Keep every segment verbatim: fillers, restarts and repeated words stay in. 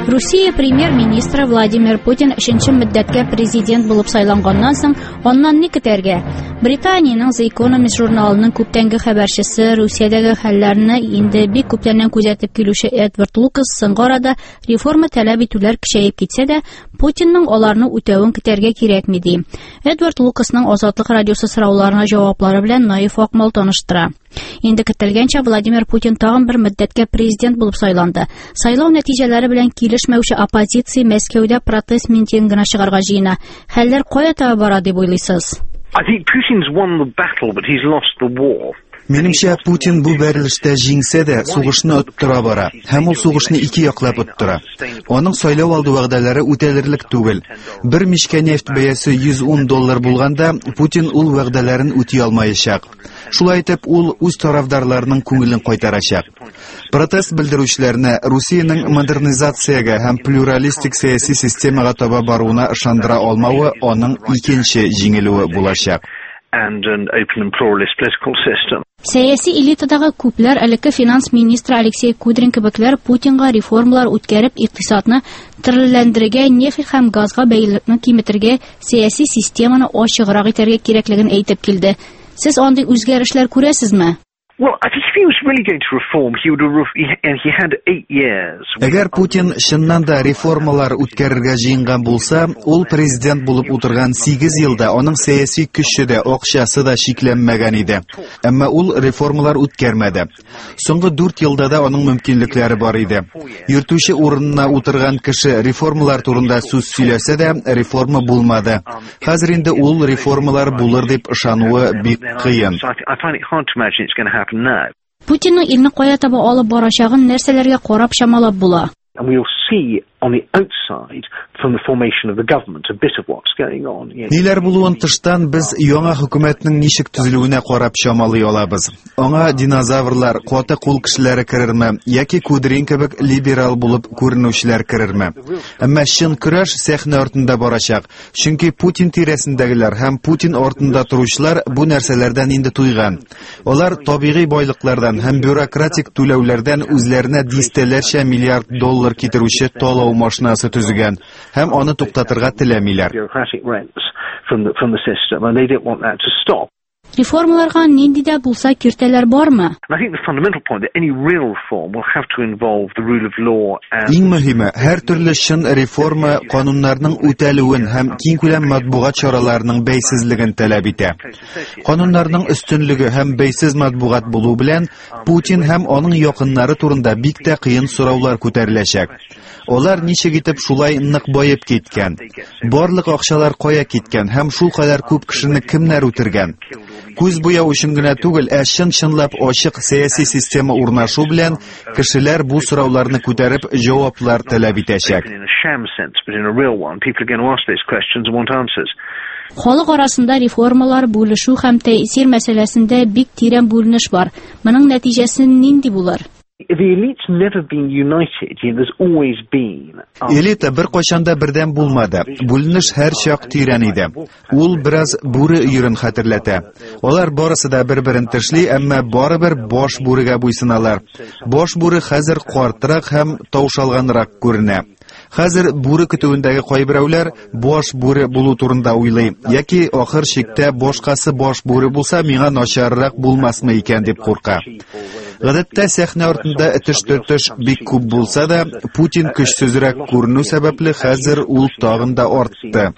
Россия премьер-министры Владимир Путин өченче мөддәткә президент булып сайланганнан соң, аннан ни көтәргә? Британияның The Economist журналының күптәнге хәбәрчесе, Русиядәге хәлләрне инде бик күптәннән күзәтеп килүче Эдвард Лукас соңгы арада реформа таләп итүләр көчәеп китсә дә, Путинның аларны үтәвен көтәргә кирәкми ди. Эдвард Лукасның Азатлык радиосы сорауларына җаваплары белән Наиф Акмал таныштыра. Инде көтелгәнчә Владимир Путин тагын бер мөддәткә президент булып сайланды. Сайлау нәтиҗәләре белән килешмәүче оппозиция Мәскәүдә протест митингына чыгарга җыена. Хәлләр кая таба бара дип уйлыйсыз? I think Putin's won the battle, but he's lost the war. Минемчә, Путин бу бәрелештә җиңсә дә, сугышны оттыра бара, һәм ул сугышны ике яклап оттыра. Аның сайлау алды вәгъдәләре үтәлерлек түгел. Бер мичкә нефть бәясе йөз ун доллар булганда, Путин ул вәгъдәләрен үти алмаячак. Шулай итеп, ул үз тарафдарларының күңелен кайтарачак. Протест белдерүчеләрне Русиянең модернизациягә һәм плюралистик сәяси системага таба баруына ышандыра алмавы аның икенче җиңелүе булачак. And an open and pluralist political system. Сәяси элитадагы күпләр элекке финанс министры Алексей Кудрин кебекләр Путинга реформалар үткәреп икътисадны терелләндерергә, нефть һәм газга бәйлелекне киметергә, сәяси системаны ачыграк итәргә кирәклеген әйтеп килде. Сез андый үзгәрешләр күрәсезме? Well, I think if he was really going to reform, he would have ref- he, and he had eight years. Әгәр Путин чыннан да реформалар үткәрергә җыенган булса, ул президент булып утырган сигез елда аның сәяси көче дә, акчасы да шикләнмәгән иде. Әмма ул реформалар үткәрмәде. Соңгы дүрт елда да аның мөмкинлекләре бар иде. Йөртүче урынына утырган кеше реформалар турында сүз сөйләсә дә, реформа булмады. Хәзер инде ул реформалар булыр дип ышануы бик кыен. I find it hard to imagine it's going to happen. Путинның илне кая таба алып барачагын нәрсәләргә карап чамалап була? And we'll see on the outside from the formation of the government a bit of what's going on. Ниләр булуын тыштан без яңа хөкүмәтнең ничек төзелүенә карап чамалый алабыз. Аңа динозаврлар, каты кул кешеләре керерме, яки Кудрин кебек либерал булып күренүчеләр керерме? Әмма чын көрәш сәхнә артында барачак. Чөнки Путин тирәсендәгеләр һәм Путин артында торучылар бу нәрсәләрдән инде туйган. Алар табигый байлыклардан һәм бюрократик түләүләрдән үзләренә дистәләрчә миллиард доллар китерүче талау машинасы төзегән һәм аны туктатырга теләмиләр. Реформаларга нинди дә булса киртәләр бармы? Иң мөһиме, һәр төрле чын реформа кануннарның үтәлүен һәм киң күләм матбугат чараларының бәйсезлеген таләп итә. Кануннарның өстенлеге һәм бәйсез матбугат булу белән Путин һәм аның якыннары турында бик тә кыен сораулар күтәреләчәк. Олар ничек итеп шулай нык байып киткән? Барлык акчалар кая киткән һәм шул кадәр күп кешене кемнәр үтергән? Күз буяу өчен генә түгел, ә чын-чынлап ачык сәяси система урнашу белән кешеләр бу сорауларны күтәреп җаваплар таләп итәчәк. Халык арасында реформалар, бүлешү һәм тәэсир мәсьәләсендә бик тирән бүленеш бар. Моның нәтиҗәсе нинди булыр? Элита бер кайчанда бердәм булмады. Бүленеш һәр чак тирән иде. Ул бераз бүре йөрен хәтерләтә. Алар барысы да бер-берен тешли, әмма барыбер баш бүрегә буйсыналар. Баш бүре хәзер картырак һәм таушалганрак күренә. Хәзер бүре көтүендәге кайберәүләр баш бүре булу турында уйлый, яки ахыр чиктә башкасы баш бүре булса, миңа начаррак булмасмы икән дип курка. Гадәттә сәхнә артында этеш-төртеш бик күп булса да, Путин көчсезрәк күренү сәбәпле хәзер ул тагын да артты.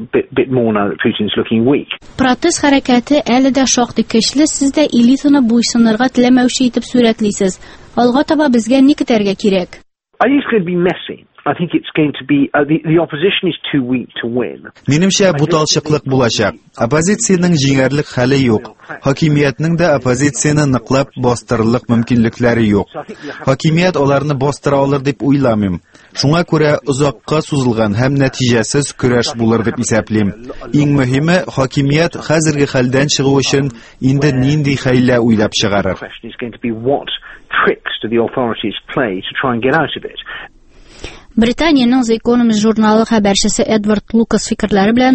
Протест хәрәкәте әле дә шактый көчле, сез дә элитаны буйсынырга теләмәүче итеп сурәтлисез. Алга таба безгә ни көтәргә кирәк? I think it's going to be uh, the, the opposition is too weak to win. Минемчә буталчыклык булачак. Оппозициянең җиңәрлек хәле юк. Хакимиятнең дә оппозицияны ныклап бастырырлык мөмкинлекләре юк. Хакимият аларны бастыра алыр дип уйламыйм. Шуңа күрә озакка сузылган һәм нәтиҗәсез көрәш булыр дип исәплим. Иң мөһиме, хакимият хәзерге хәлдән чыгу өчен инде нинди хәйлә уйлап чыгарыр. Британиянең The Economist журналы хәбәрчесе Эдвард Лукас фикерләре белән